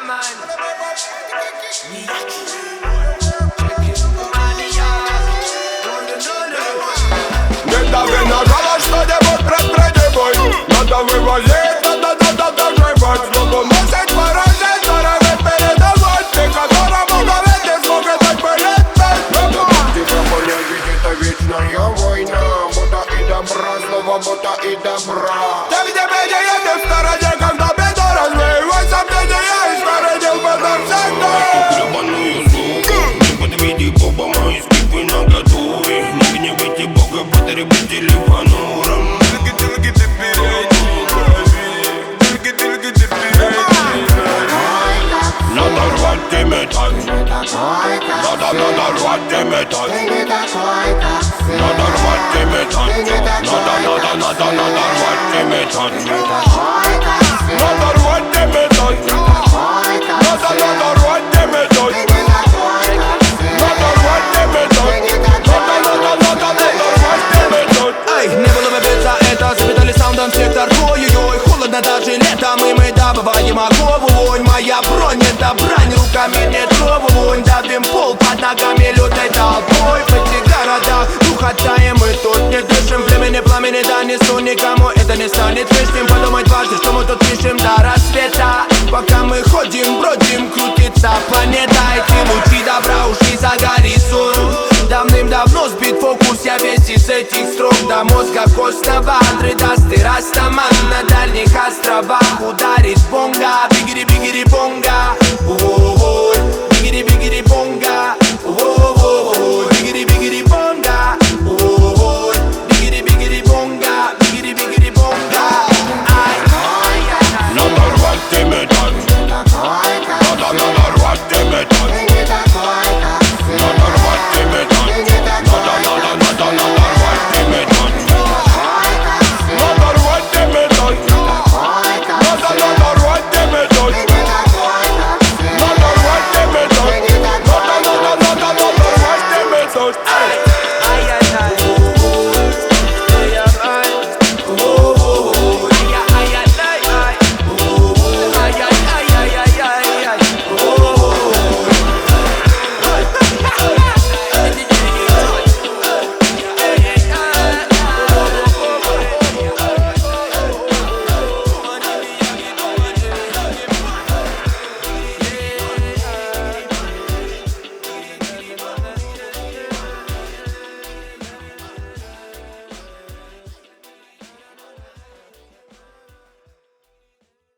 Не дави на голос, что-нибудь предпринимай. Надо вывозить, надо доживать. Чтобы носить поражение, здоровье передавать. Ты которому говорить не смогет так передать. Тебя понять, ведь это вечная война. Будто и добра, снова будто и добра. Там, где меня не в стороне, когда беда развеивать сомнения, и сторожил базар всегда. Гребаную суку, не подведи Боба, мои скипы наготове. Не гневайте Бога, потребители понуром. Надо рвать и металл. Надо рвать и металл. Надо рвать и металл. Надо рвать и металл. Надо рвать и металл. Надо рвать и металл. Надо рвать и металл. Эй, не было бы беда, это запитали саундом сектор. Ой-ой-ой, холодно даже летом, и мы добываем окову вонь. Моя бронь, это брань, руками не трову вонь. Давим пол под ногами лютой толпой. В этих городах ухотаем, мы тут не дышим. Племени пламени, да несу никому, это не станет лишним. Подумать дважды, что мы тут пишем до рассвета. Пока мы ходим, бродим, крутится планета. Эти лучи добра ушли за горизонт. Давным-давно сбит фокус, я весь из этих строк. До мозга костного, Андре Даст и Растаман. На дальних островах ударит бонга. Бигери-бигери-бонга.